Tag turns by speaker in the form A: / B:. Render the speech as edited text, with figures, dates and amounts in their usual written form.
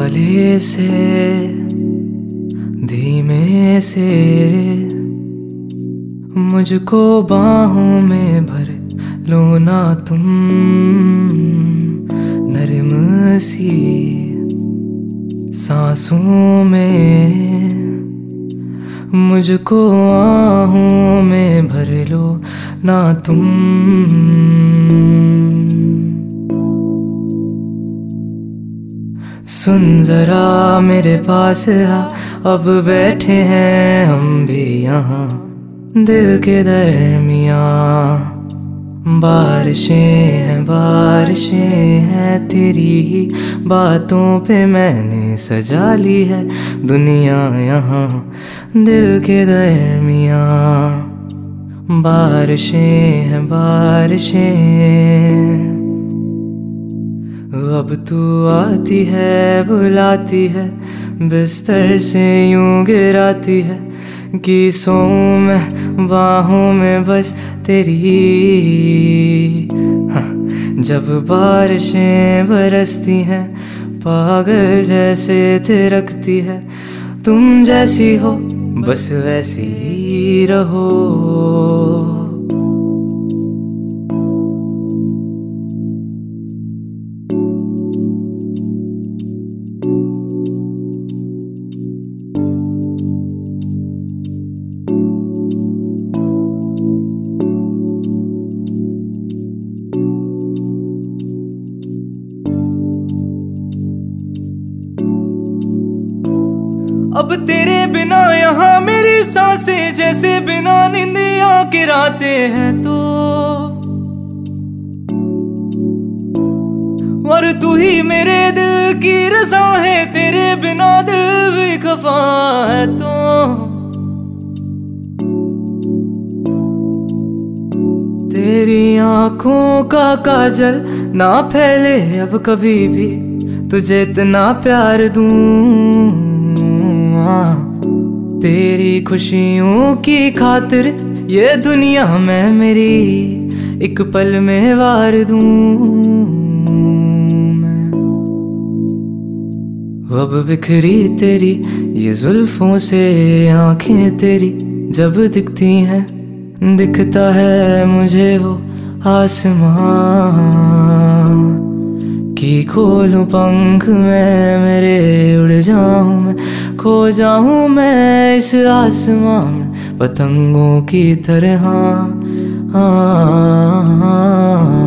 A: हौले से धीमे से मुझको बाहों में भर लो ना तुम, नरम सी सांसों में मुझको आहों में भर लो ना तुम। सुन जरा मेरे पास आ, अब बैठे हैं हम भी यहाँ दिल के दरमियाँ। बारिशें हैं तेरी ही बातों पे मैंने सजा ली है दुनिया यहाँ दिल के दरमियाँ। बारिशें अब तू आती है बुलाती है बिस्तर से यूं गिराती है कि सोऊं मैं बाहों में बस तेरी। जब बारिशें बरसती हैं पागल जैसे थिरकती है, तुम जैसी हो बस वैसी ही रहो। अब तेरे बिना यहाँ मेरी सांसें जैसे बिना नींदिया गिराते हैं तो, और तू ही मेरे दिल की रज़ा है, तेरे बिना दिल भी खफा है तो। तेरी आंखों का काजल ना फैले अब कभी भी, तुझे इतना प्यार दूं। तेरी खुशियों की खातिर ये दुनिया में मेरी एक पल में वार दूं मैं। अब बिखरी तेरी ये जुल्फों से आंखें तेरी जब दिखती हैं, दिखता है मुझे वो आसमां कि खोलूं पंख मैं मेरे उड़ जाऊं मैं, खो जाऊं मैं इस आसमां में पतंगों की तरह।